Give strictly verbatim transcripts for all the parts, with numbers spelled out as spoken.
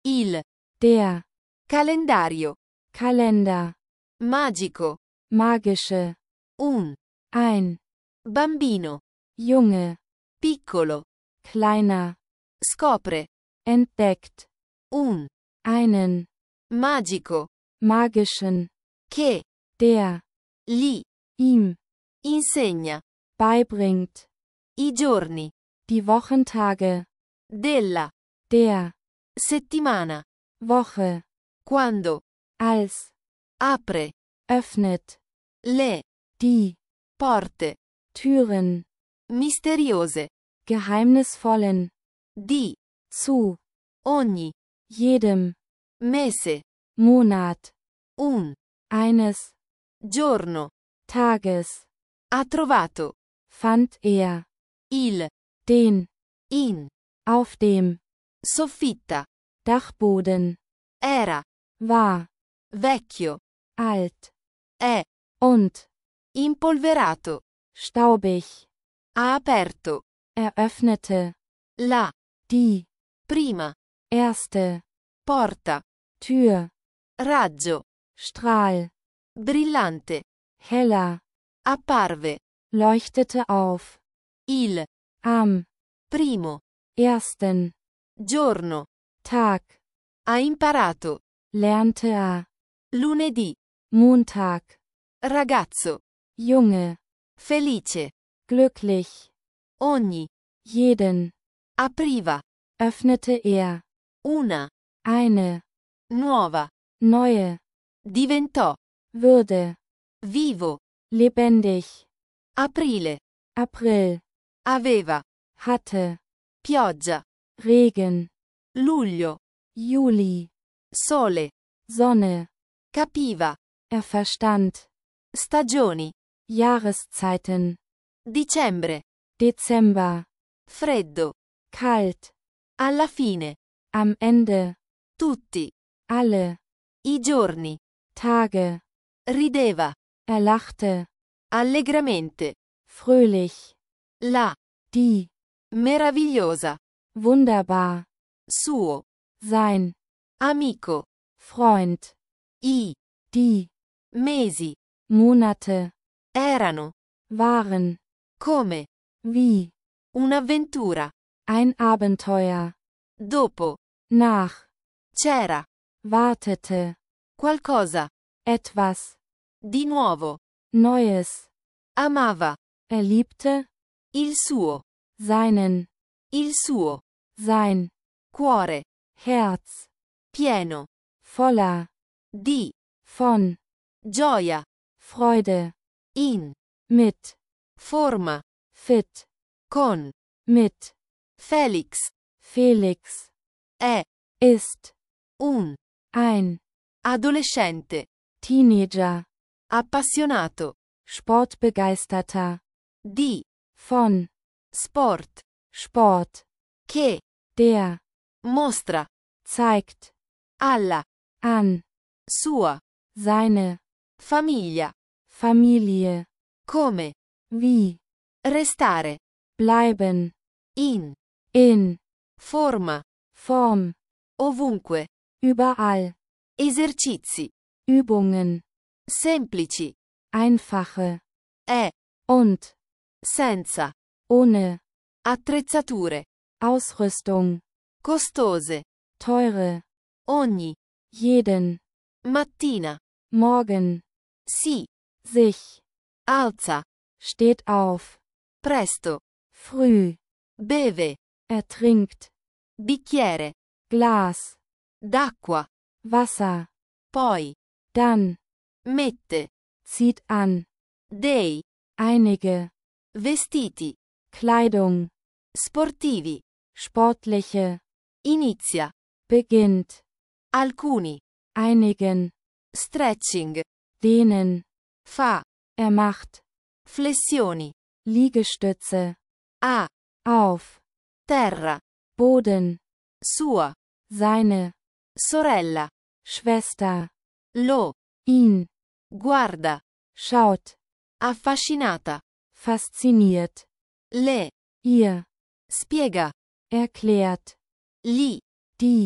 Il. Der. Calendario. Kalender. Magico. Magische. Un. Ein. Bambino. Junge. Piccolo. Kleiner. Scopre. Entdeckt. Un. Einen. Magico. Magischen. Che. Der. Gli. Ihm. Insegna. Beibringt. I giorni. Die Wochentage. Della. Der. Settimana. Woche. Quando. Als. Apre. Öffnet. Le. Die. Porte. Türen. Misteriose. Geheimnisvollen. Di. Zu. Ogni. Jedem. Mese. Monat. Un. Eines. Giorno. Tages. Ha trovato. Fand er. Il. Den. In. Auf dem. Soffitta. Dachboden. Era. War. Vecchio. Alt. È. Und. Impolverato. Staubig. Ha aperto. Eröffnete. La. Die. Prima. Erste. Porta. Tür. Raggio. Strahl. Brillante. Heller. Apparve. Leuchtete auf. Il. Am. Primo. Ersten. Giorno. Tag. Ha imparato. Lernte er. Lunedì. Montag. Ragazzo. Junge. Felice. Glücklich. Ogni. Jeden. Apriva. Öffnete er. Una. Eine. Nuova. Neue. Diventò. Würde. Vivo. Lebendig. Aprile. April. Aveva. Hatte. Pioggia. Regen. Luglio. Juli. Sole. Sonne. Capiva. Er verstand. Stagioni. Jahreszeiten. Dicembre. Dezember. Freddo. Kalt. Alla fine. Am Ende. Tutti. Alle. I giorni. Tage. Rideva. Er lachte. Allegramente. Fröhlich. La. Die. Meravigliosa. Wunderbar. Suo. Sein. Amico. Freund. I. Die. Mesi. Monate. Erano. Waren. Come. Wie. Un'avventura. Ein Abenteuer. Dopo. Nach. C'era. Wartete. Qualcosa. Etwas. Di nuovo. Neues. Amava. Er liebte. Il suo. Seinen. Il suo. Sein. Cuore. Herz. Pieno. Voller. Di. Von. Gioia. Freude. In. Mit. Forma. Fit. Con. Mit. Felix. Felix. È. Ist. Un. Ein. Adolescente. Teenager. Appassionato. Sportbegeisterter. Di. Von. Sport. Sport. Che. Der. Mostra. Zeigt. Alla. An. Sua. Seine. Famiglia. Familie. Come. Wie. Restare. Bleiben. In. In. Forma. Form. Ovunque. Überall. Esercizi. Übungen. Semplici. Einfache. È. Und. Senza. Ohne. Attrezzature. Ausrüstung. Costose. Teure. Ogni. Jeden. Mattina. Morgen. Si. Sich. Alza. Steht auf. Presto. Früh. Beve. Er trinkt. Bicchiere. Glas. D'acqua. Wasser. Poi. Dann. Mette. Zieht an. Dei. Einige. Vestiti. Kleidung. Sportivi. Sportliche. Inizia. Beginnt. Alcuni. Einigen. Stretching. Dehnen. Fa. Er macht. Flessioni. Liegestütze. A. Auf. Terra. Boden. Sua. Seine. Sorella. Schwester. Lo. Ihn. Guarda. Schaut. Affascinata. Fasziniert. Le. Ihr. Spiega. Erklärt. Gli. Die.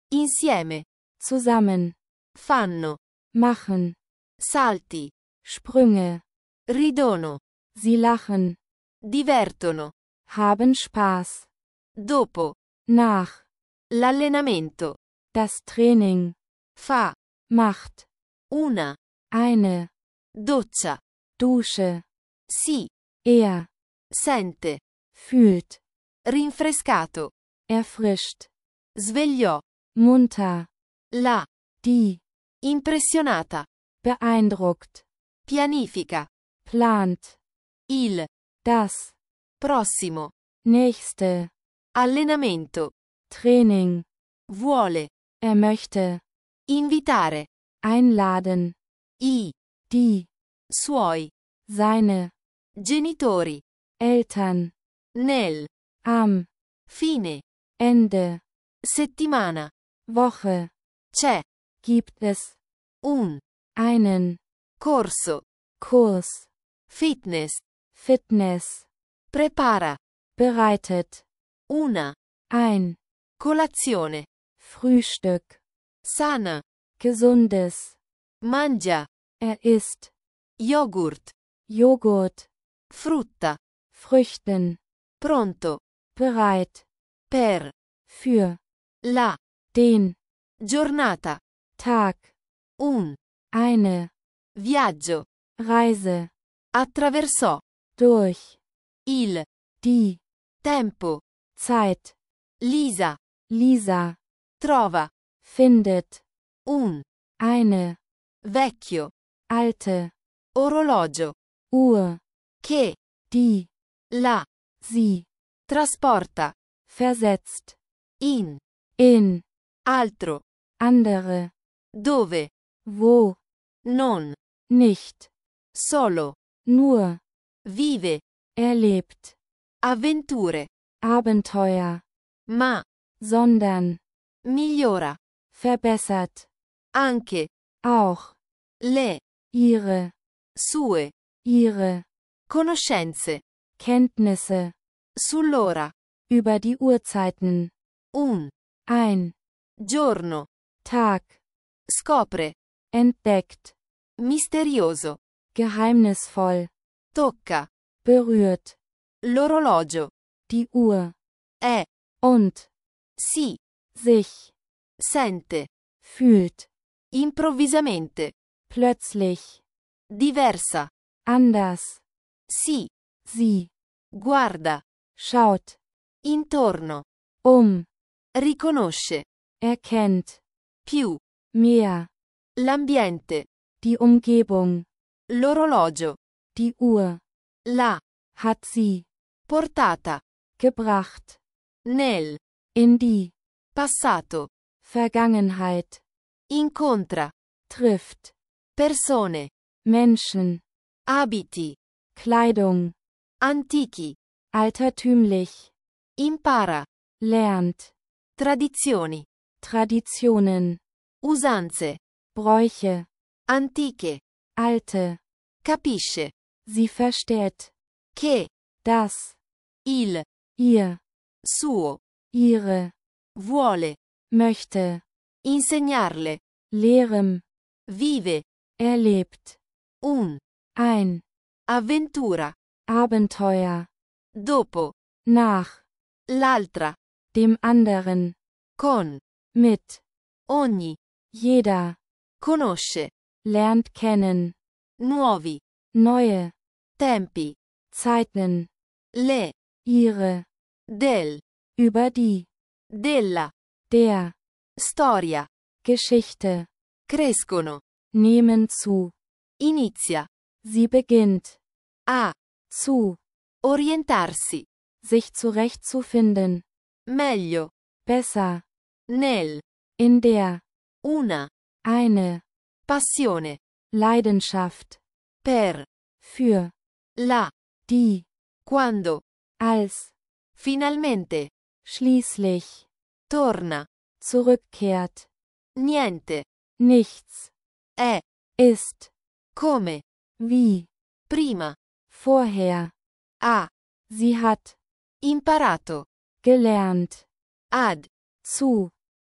Insieme. zusammen, Fanno. machen, Salti. Sprünge, Ridono. sie lachen, Divertono. haben Spaß, Dopo. nach, L'allenamento. das Training, Fa. macht, Una. eine, Doccia. Dusche, Si. er, Sente. fühlt, Rinfrescato. erfrischt, Svegliò. munter, La. die, Impressionata. beeindruckt, Pianifica. plant, Il. das, Prossimo. nächste, Allenamento. Training, Vuole. er möchte, Invitare. einladen, I. die, Suoi. seine, Genitori. Eltern, Nel. am, Fine. Ende, Settimana. Woche, C'è. gibt es, Un. einen, Corso. Kurs, Fitness. Fitness, Prepara. bereitet, Una. ein, Colazione. Frühstück, Sana. gesundes, Mangia. er isst, Yogurt. Joghurt, Frutta. Früchten, Pronto. bereit, Per. für, La. den, Giornata. Tag, Un. eine, Viaggio. Reise, Attraversò. durch, Il. die, Tempo. Zeit, Lisa. Lisa, Trova. findet, Un. eine, Vecchio. alte, Orologio. Uhr, Che. die, La. sie, Trasporta. versetzt, In. in, Altro. andere, Dove. wo, Non. nicht, Solo. nur, Vive. erlebt, Avventure. Abenteuer, Ma. sondern, Migliora. verbessert, Anche. auch, Le. ihre, Sue. ihre, Conoscenze. Kenntnisse, Sull'ora. über die Uhrzeiten, Un. ein, Giorno. Tag, Scopre. entdeckt, Misterioso. geheimnisvoll, Tocca. berührt, L'orologio. die Uhr, È. und, Si. sich, Sente. fühlt, Improvvisamente. plötzlich, Diversa. anders, Si. sie, Guarda. schaut, Intorno. um, Riconosce. erkennt, Più. mehr, L'ambiente. die Umgebung, L'orologio. die Uhr, La. hat sie, Portata. gebracht, Nel. in die, Passato. Vergangenheit, Incontra. trifft, Persone. Menschen, Abiti. Kleidung, Antichi. altertümlich, Impara. lernt, Tradizioni. Traditionen, Usanze. Bräuche, Antiche. alte, Capisce. sie versteht, Che. das, Il. ihr, Suo. ihre, Vuole. möchte, Insegnarle. lehrem, Vive. erlebt, Un. ein, Avventura. Abenteuer, Dopo. nach, L'altra. dem anderen, Con. mit, Ogni. jeder, Conosce. lernt kennen, Nuovi. neue, Tempi. Zeiten, Le. ihre, Del. über die, Della. der, Storia. Geschichte, Crescono. nehmen zu, Inizia. sie beginnt, A. zu, Orientarsi. sich zurechtzufinden, Meglio. besser, Nel. in der, Una. eine, Passione. Leidenschaft, Per. für, La. die, Quando. als, Finalmente. schließlich, Torna. zurückkehrt, Niente. nichts, È. ist, Come. wie, Prima. vorher, Ha. sie hat, Imparato. gelernt, Ad. zu,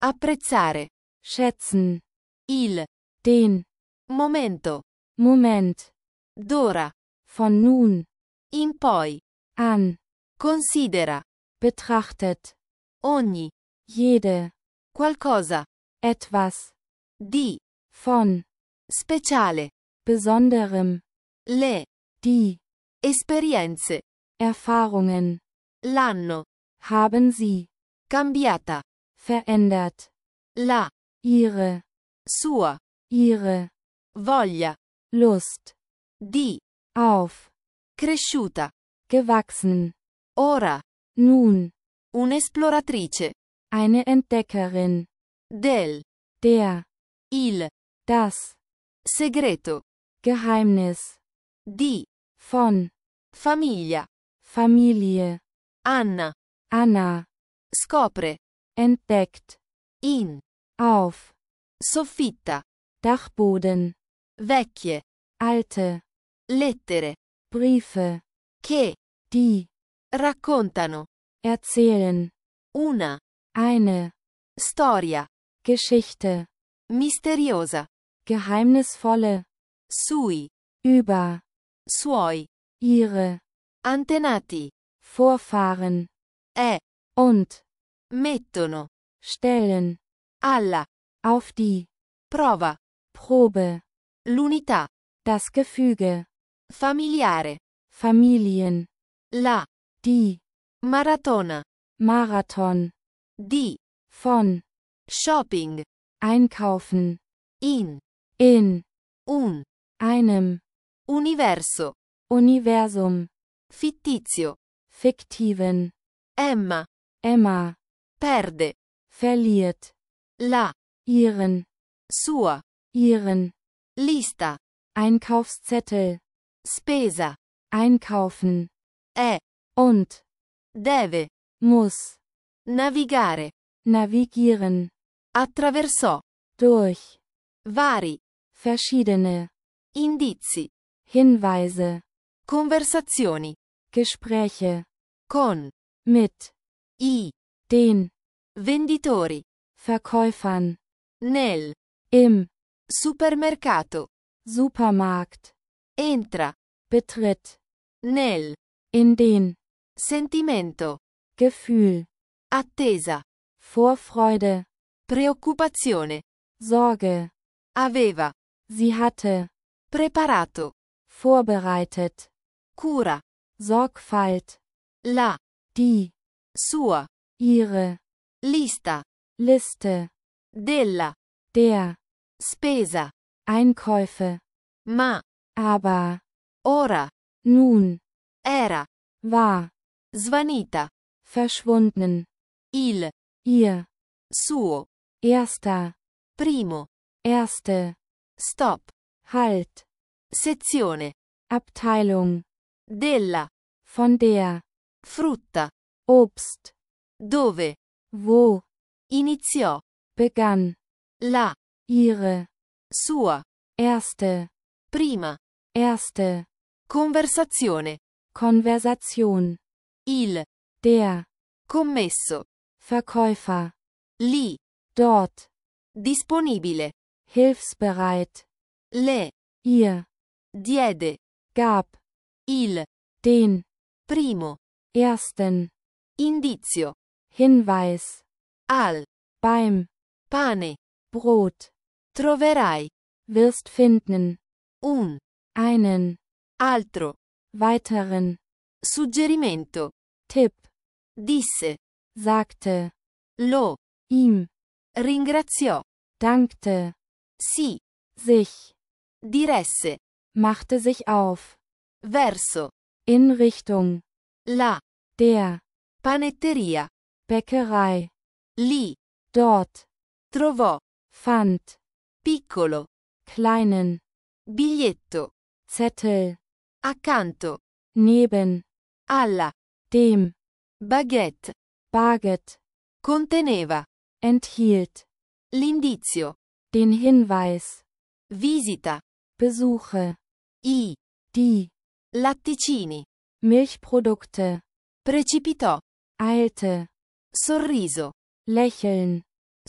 Apprezzare. schätzen, Il. den, Momento. Moment, D'ora. von nun In poi. an, Considera. betrachtet, Ogni. jede, Qualcosa. etwas, Di. von, Speciale. besonderem, Le. die, Esperienze. Erfahrungen, L'anno. haben sie, Cambiata. verändert, La. ihre, Sua. ihre, Voglia. Lust, Di. auf, Cresciuta. gewachsen, Ora. nun, Un'esploratrice. eine Entdeckerin, Del. der, Il. das, Segreto. Geheimnis, Di. von, Famiglia. Familie, Anna. Anna, Scopre. entdeckt, In. auf, Soffitta. Dachboden, Vecchie. alte, Lettere. Briefe, Che. die, Raccontano. erzählen, Una. eine, Storia. Geschichte, Misteriosa. geheimnisvolle, Sui. über, Suoi. ihre, Antenati. Vorfahren, È. und, Mettono. stellen, Alla. auf die, Prova. Probe, L'unità. das Gefüge, Familiare. Familien, La. die, Maratona. Marathon, Di. von, Shopping. einkaufen, In. in, Un. einem, Universo. Universum, Fittizio. fiktiven, Emma. Emma, Perde. verliert, La. ihren, Sua. ihren, Lista. Einkaufszettel, Spesa. einkaufen, È. und, Deve. muss, Navigare. navigieren, Attraversò. durch, Vari. verschiedene, Indizi. Hinweise, Conversazioni. Gespräche, Con. mit, I. den, Venditori. Verkäufern, Nel. im, Supermercato. Supermarkt, Entra. betritt, Nel. in den, Sentimento. Gefühl, Attesa. Vorfreude, Preoccupazione. Sorge, Aveva. sie hatte, Preparato. vorbereitet, Cura. Sorgfalt, La. die, Sua. ihre, Lista. Liste, Della. der, Spesa. Einkäufe, Ma. aber, Ora. nun, Era. war, Svanita. verschwunden, Il. ihr, Suo. erster, Primo. erste, Stop. halt, Sezione. Abteilung, Della. von der, Frutta. Obst, Dove. wo, Iniziò. begann, La. ihre, Sua. erste, Prima. erste, Conversazione. Konversation, Il. der, Commesso. Verkäufer, Lì. dort, Disponibile. hilfsbereit, Le. ihr, Diede. gab, Il. den, Primo. ersten, Indizio. Hinweis, Al. beim, Pane. Brot, Troverai. wirst finden, Un. einen, Altro. weiteren, Suggerimento. Tipp, Disse. sagte, Lo. ihm, Ringraziò. dankte, Si. sich, Diresse. machte sich auf, Verso. in Richtung, La. der, Panetteria. Bäckerei, Lì. dort, Trovò. fand, Piccolo. kleinen, Biglietto. Zettel, Accanto. neben, Alla. dem, Baguette. Baget, Conteneva. enthielt, L'indizio. den Hinweis, Visita. Besuche, I. die, Latticini. Milchprodukte, Precipitò. eilte. Sorriso, Sorriso. lächeln,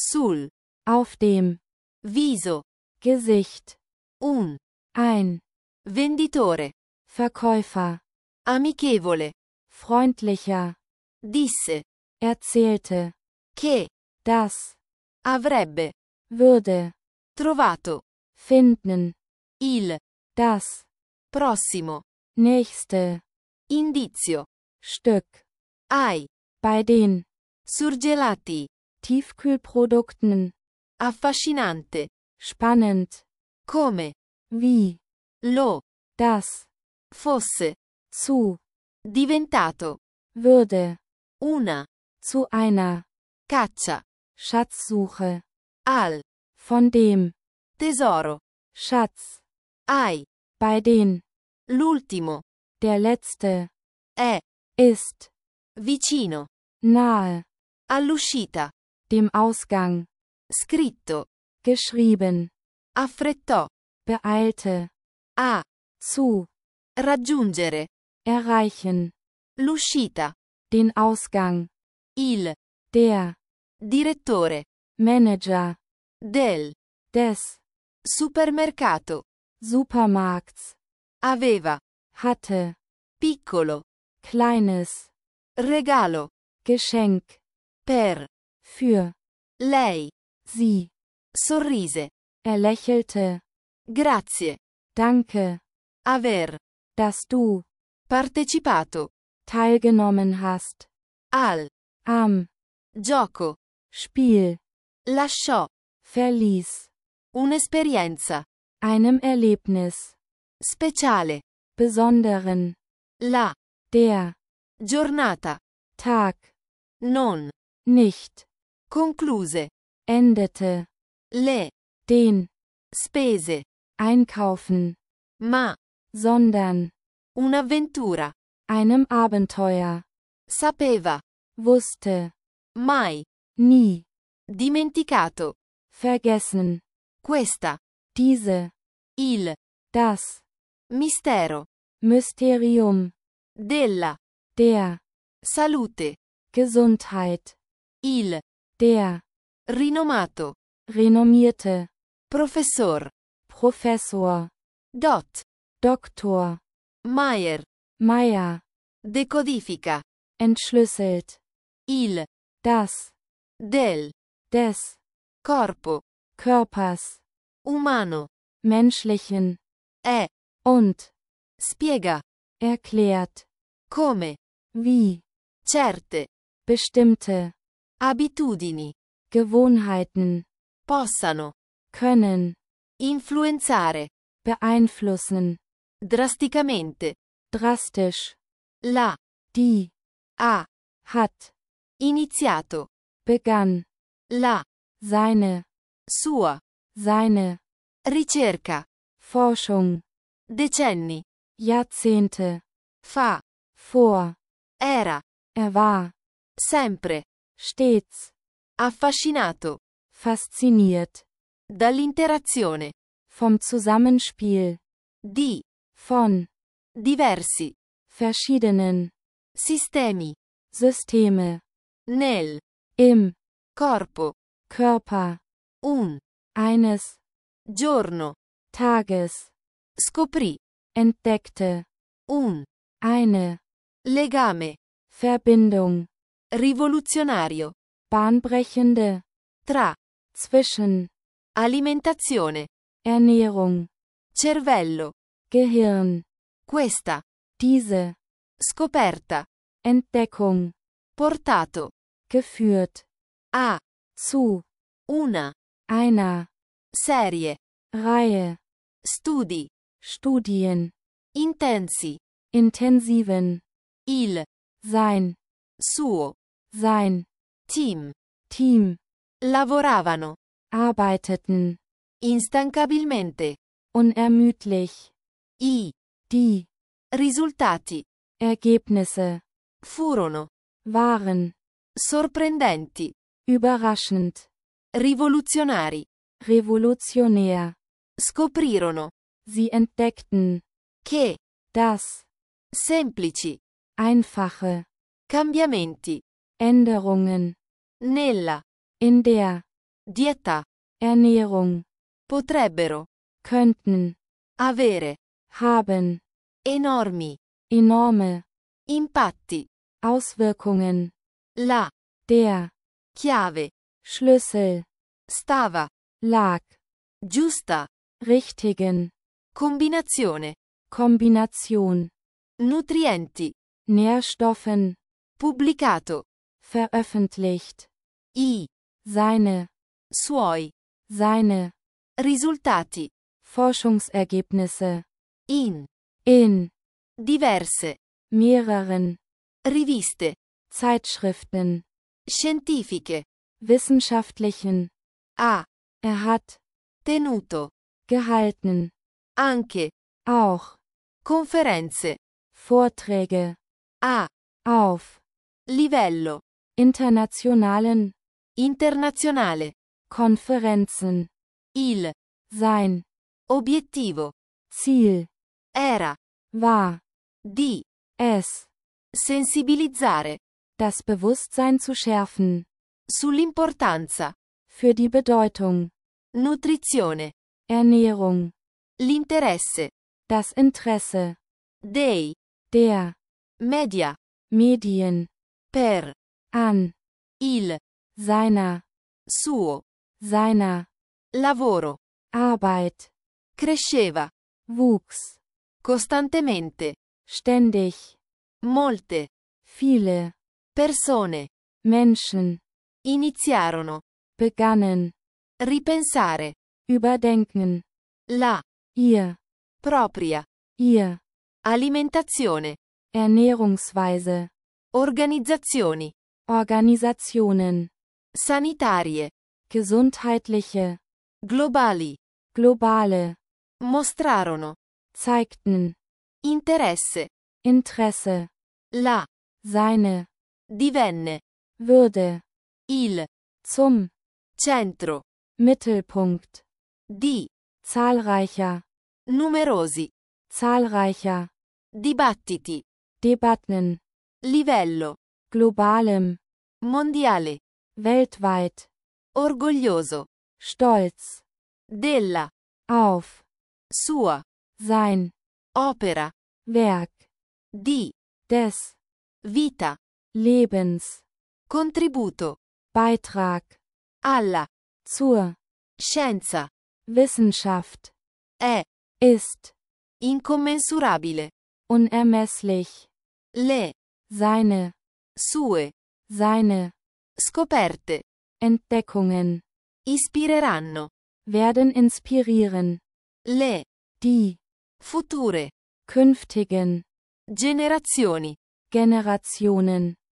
sul, auf dem, viso, Gesicht, un, ein, venditore, Verkäufer, amichevole, freundlicher, disse, erzählte, che, das, avrebbe, würde, trovato, finden, il, das, prossimo, nächste, indizio, Stück, ai, bei den, surgelati, Tiefkühlprodukten, affascinante, spannend, come, wie, lo, das, fosse, zu, diventato, würde, una, zu einer, caccia, Schatzsuche, al, von dem, tesoro, Schatz, ai, bei den, l'ultimo, der letzte, è, ist, vicino, nahe, all'uscita, dem Ausgang, scritto, geschrieben, affrettò, beeilte, a, zu, raggiungere, erreichen, l'uscita, den Ausgang, il, der, direttore, Manager, del, des, supermercato, Supermarkts, aveva, hatte, piccolo, kleines, regalo, Geschenk, per, für, lei, sie, sorrise, er lächelte, grazie, danke, aver, dass du, partecipato, teilgenommen hast, al, am, gioco, Spiel, lasciò, verließ, un'esperienza, einem Erlebnis, speciale, besonderen, la, der, giornata, Tag, non, nicht, concluse, endete, le, den, spese, einkaufen, ma, sondern, un'avventura, einem Abenteuer, sapeva, wusste, mai, nie, dimenticato, vergessen, questa, diese, il, das, mistero, Mysterium, della, der, salute, Gesundheit, il, der, rinomato, renommierte, professor, Professor, dot, Doktor, Mayer, Meyer, decodifica, entschlüsselt, il, das, del, des, corpo, Körpers, umano, menschlichen, è, und, spiega, erklärt, come, wie, certe, bestimmte, abitudini, Gewohnheiten, possano, können, influenzare, beeinflussen, drasticamente, drastisch, la, die, ha, hat, iniziato, begann, la, seine, sua, seine, ricerca, Forschung, decenni, Jahrzehnte, fa, vor, era, er war, sempre, stets, affascinato, fasziniert, dall'interazione, vom Zusammenspiel, di, von, diversi, verschiedenen, sistemi, Systeme, nel, im, corpo, Körper, un, eines, giorno, Tages, scoprì, entdeckte, un, eine, legame, Verbindung, rivoluzionario, bahnbrechende, tra, zwischen, alimentazione, Ernährung, cervello, Gehirn, questa, diese, scoperta, Entdeckung, portato, geführt, a, zu, una, einer, serie, Reihe, studi, Studien, intensi, intensiven, il, sein, suo, sein, team, Team, lavoravano, arbeiteten, instancabilmente, unermüdlich, i, die, risultati, Ergebnisse, furono, waren, sorprendenti, überraschend, rivoluzionari, revolutionär, scoprirono, sie entdeckten, che, dass, semplici, einfache, cambiamenti, Änderungen, nella, in der, dieta, Ernährung, potrebbero, könnten, avere, haben, enormi, enorme, impatti, Auswirkungen, la, der, chiave, Schlüssel, stava, lag, giusta, richtigen, combinazione, Kombination, nutrienti, Nährstoffen, pubblicato, veröffentlicht, i, seine, suoi, seine, risultati, Forschungsergebnisse, in, in, diverse, mehreren, riviste, Zeitschriften, scientifiche, wissenschaftlichen, ha, er hat, tenuto, gehalten, anche, auch, conferenze, Vorträge, a, auf, livello, internationalen, internazionale, Konferenzen, il, sein, obiettivo, Ziel, era, war, di, es, sensibilizzare, das Bewusstsein zu schärfen, sull'importanza, für die Bedeutung, nutrizione, Ernährung, l'interesse, das Interesse, dei, der, media, Medien, per, an, il, seiner, suo, seiner, lavoro, Arbeit, cresceva, wuchs, costantemente, ständig, molte, viele, persone, Menschen, iniziarono, begannen, ripensare, überdenken, la, ihr, propria, ihr, alimentazione, Ernährungsweise, organizzazioni, Organisationen, sanitarie, gesundheitliche, globali, globale, mostrarono, zeigten, interesse, Interesse, la, seine, divenne, würde, il, zum, centro, Mittelpunkt, di, zahlreicher, numerosi, zahlreicher, dibattiti, Debatten, livello, globalem, mondiale, weltweit, orgoglioso, stolz, della, auf, sua, sein, opera, Werk, di, des, vita, Lebens, contributo, Beitrag, alla, zur, scienza, Wissenschaft, è, ist, incommensurabile, unermesslich, le, seine, sue, seine, scoperte, Entdeckungen, ispireranno, werden inspirieren, le, die, future, künftigen, generazioni, Generationen,